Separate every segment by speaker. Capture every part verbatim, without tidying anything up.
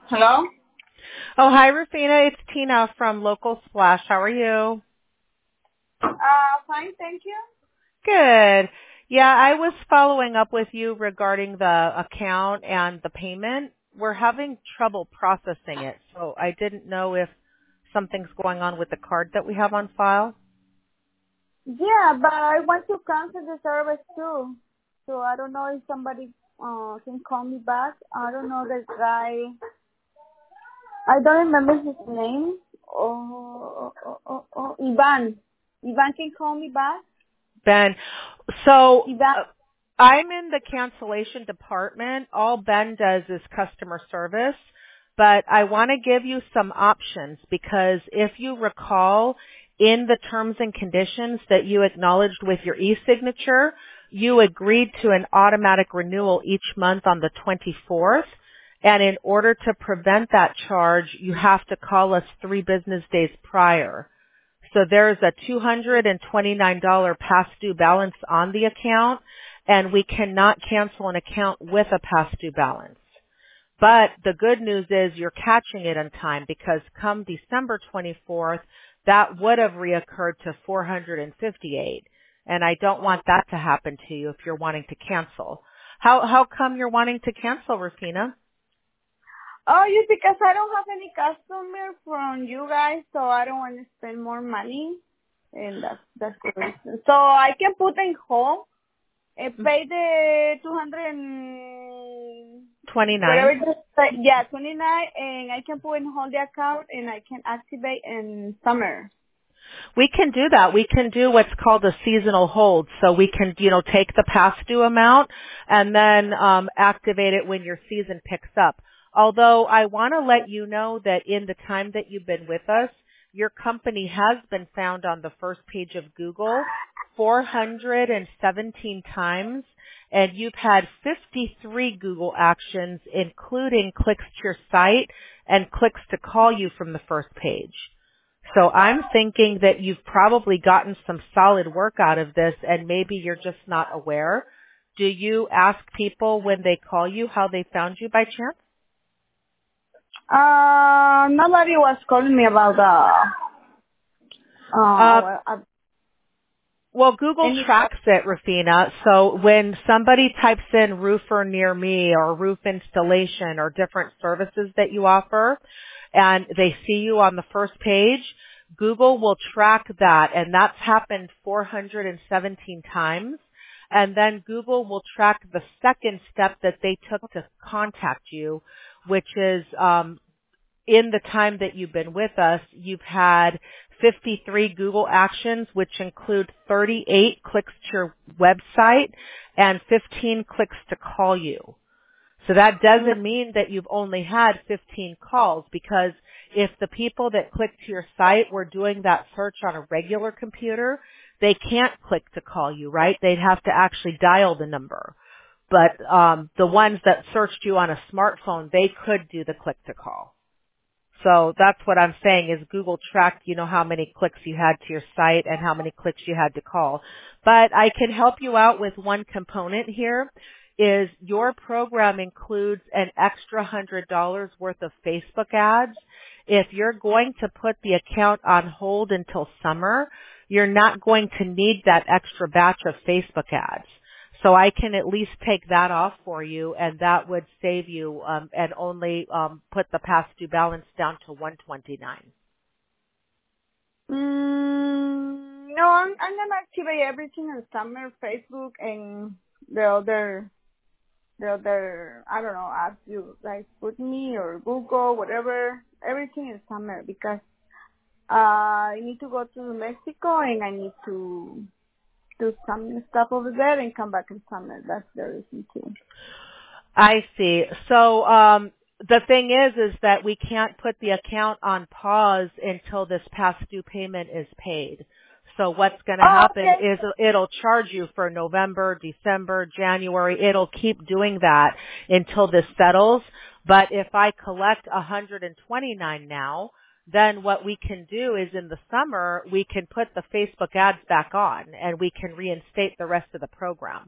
Speaker 1: Hello?
Speaker 2: Oh, hi, Rufina. It's Tina from Local Splash. How are you?
Speaker 1: Uh, fine, thank you.
Speaker 2: Good. Yeah, I was following up with you regarding the account and the payment. We're having trouble processing it, so I didn't know if something's going on with the card that we have on file.
Speaker 1: Yeah, but I want to cancel the service too. So I don't know if somebody uh, can call me back. I don't know the guy. I don't remember his name. Oh, oh, oh, oh, Ivan. Ivan can call me back.
Speaker 2: Ben, so
Speaker 1: Ivan.
Speaker 2: uh, I'm in the cancellation department. All Ben does is customer service, but I want to give you some options because if you recall in the terms and conditions that you acknowledged with your e-signature, you agreed to an automatic renewal each month on the twenty-fourth. And in order to prevent that charge, you have to call us three business days prior. So there's a two hundred twenty-nine dollars past due balance on the account, and we cannot cancel an account with a past due balance. But the good news is you're catching it on time because come December twenty-fourth, that would have reoccurred to four hundred fifty-eight. And I don't want that to happen to you if you're wanting to cancel. How how come you're wanting to cancel, Rufina?
Speaker 1: Oh, yeah, because I don't have any customer from you guys, so I don't want to spend more money. And that's, that's the reason. So I can put in hold and pay the two hundred and whatever
Speaker 2: twenty-nine.
Speaker 1: it is, like, yeah, twenty-nine, and I can put in hold the account and I can activate in summer.
Speaker 2: We can do that. We can do what's called a seasonal hold. So we can, you know, take the past due amount and then um, activate it when your season picks up. Although I want to let you know that in the time that you've been with us, your company has been found on the first page of Google four hundred seventeen times, and you've had fifty-three Google actions, including clicks to your site and clicks to call you from the first page. So I'm thinking that you've probably gotten some solid work out of this and maybe you're just not aware. Do you ask people when they call you how they found you by chance?
Speaker 1: Uh, nobody was calling me about the, uh,
Speaker 2: Uh,
Speaker 1: well, uh,
Speaker 2: well, Google
Speaker 1: any,
Speaker 2: tracks it, Rufina. So when somebody types in roofer near me or roof installation or different services that you offer and they see you on the first page, Google will track that, and that's happened four hundred seventeen times. And then Google will track the second step that they took to contact you, which is um, in the time that you've been with us, you've had fifty-three Google actions, which include thirty-eight clicks to your website and fifteen clicks to call you. So that doesn't mean that you've only had fifteen calls, because if the people that click to your site were doing that search on a regular computer, they can't click to call you, right? They'd have to actually dial the number. But um, the ones that searched you on a smartphone, they could do the click to call. So that's what I'm saying is Google tracked, you know, how many clicks you had to your site and how many clicks you had to call. But I can help you out with one component here is your program includes an extra one hundred dollars worth of Facebook ads. If you're going to put the account on hold until summer, you're not going to need that extra batch of Facebook ads. So I can at least take that off for you, and that would save you um, and only um, put the past due balance down to one twenty-nine.
Speaker 1: mm, no, I'm, I'm gonna activate everything in summer, Facebook and the other, the other, I don't know, apps you guys put me or Google, whatever, everything in summer because, uh, I need to go to Mexico and I need to do some stuff over there and come back in summer. That's the reason too.
Speaker 2: I see. So um, the thing is, is that we can't put the account on pause until this past due payment is paid. So what's going to
Speaker 1: Oh,
Speaker 2: happen
Speaker 1: okay.
Speaker 2: is it'll charge you for November, December, January. It'll keep doing that until this settles. But if I collect one hundred twenty-nine now, then what we can do is in the summer, we can put the Facebook ads back on and we can reinstate the rest of the program.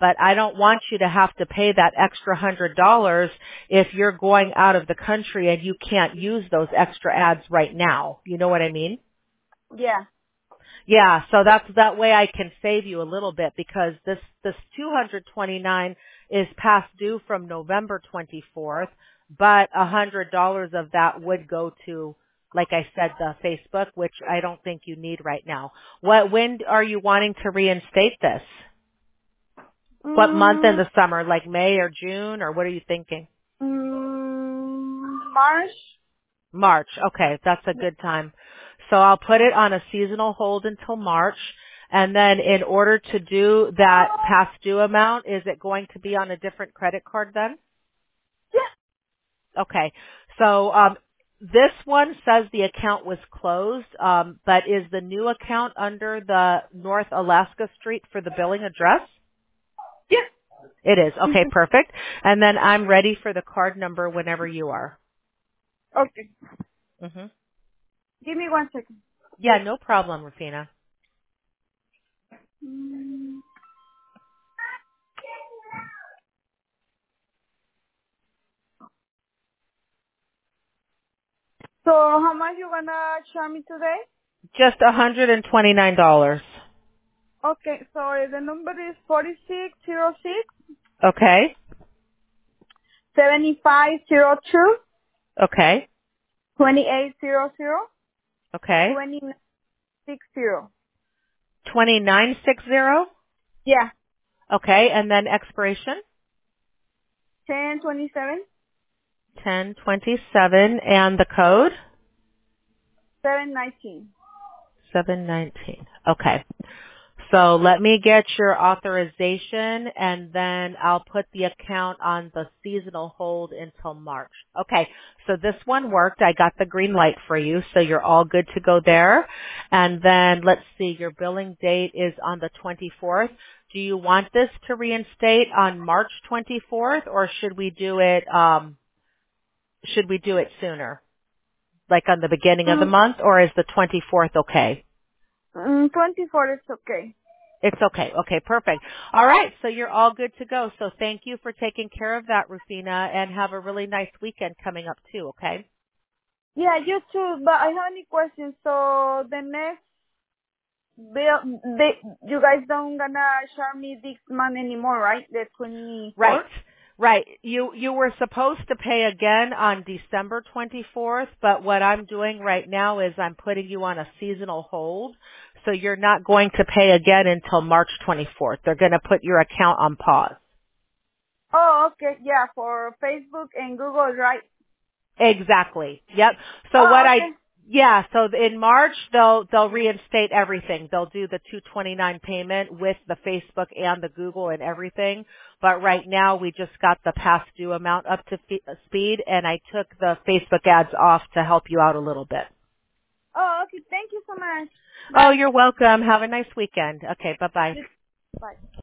Speaker 2: but I don't want you to have to pay that extra hundred dollars if you're going out of the country and you can't use those extra ads right now. You know what I mean?
Speaker 1: Yeah.
Speaker 2: Yeah, so that's that way I can save you a little bit because this this two hundred twenty-nine is past due from November twenty-fourth, but a hundred dollars of that would go to, like I said, the Facebook, which I don't think you need right now. What when are you wanting to reinstate this? What month in
Speaker 1: Mm,
Speaker 2: the summer, like May or June, or what are you thinking?
Speaker 1: mm, March.
Speaker 2: March. Okay, that's a good time. So I'll put it on a seasonal hold until March. And then in order to do that past due amount, is it going to be on a different credit card then?
Speaker 1: Yeah.
Speaker 2: Okay. So um, this one says the account was closed, um, but is the new account under the North Alaska Street for the billing address?
Speaker 1: Yeah.
Speaker 2: It is. Okay, perfect. And then I'm ready for the card number whenever you are.
Speaker 1: Okay.
Speaker 2: hmm
Speaker 1: Give me one second.
Speaker 2: Yeah, no problem, Rufina.
Speaker 1: Mm. So how much you gonna charge me today?
Speaker 2: Just one hundred twenty-nine dollars.
Speaker 1: Okay, so the number is forty six zero six
Speaker 2: Okay.
Speaker 1: seventy five zero two
Speaker 2: Okay.
Speaker 1: twenty eight zero zero
Speaker 2: Okay.
Speaker 1: twenty six zero.
Speaker 2: twenty-nine sixty.
Speaker 1: Yeah.
Speaker 2: Okay. And then expiration?
Speaker 1: Ten twenty seven
Speaker 2: ten twenty-seven. And the code?
Speaker 1: seven nineteen.
Speaker 2: seven nineteen. Okay. So let me get your authorization and then I'll put the account on the seasonal hold until March. Okay. So this one worked. I got the green light for you. So you're all good to go there. And then let's see, your billing date is on the twenty-fourth. Do you want this to reinstate on March twenty-fourth or should we do it, um, should we do it sooner? Like on the beginning of the
Speaker 1: Mm,
Speaker 2: month or is the twenty-fourth okay?
Speaker 1: mm, twenty four is okay.
Speaker 2: It's okay. Okay, perfect. All right, so you're all good to go. So thank you for taking care of that, Rufina, and have a really nice weekend coming up too, okay?
Speaker 1: Yeah, you too. But I have any questions. So the next bill, they, you guys don't gonna charge me this month anymore, right? The twenty
Speaker 2: Right.
Speaker 1: fourth.
Speaker 2: Right. You you were supposed to pay again on December twenty-fourth, but what I'm doing right now is I'm putting you on a seasonal hold. So you're not going to pay again until March twenty-fourth. They're going to put your account on pause.
Speaker 1: Oh, okay. Yeah, for Facebook and Google, right?
Speaker 2: Exactly. Yep. So what
Speaker 1: Oh,
Speaker 2: I,
Speaker 1: okay.
Speaker 2: yeah, so in March they'll, they'll reinstate everything. They'll do the two twenty-nine payment with the Facebook and the Google and everything. But right now we just got the past due amount up to fe- speed and I took the Facebook ads off to help you out a little bit.
Speaker 1: Oh, okay. Thank you so much.
Speaker 2: Oh,
Speaker 1: Bye.
Speaker 2: you're welcome. Have a nice weekend. Okay. Bye bye.
Speaker 1: Bye.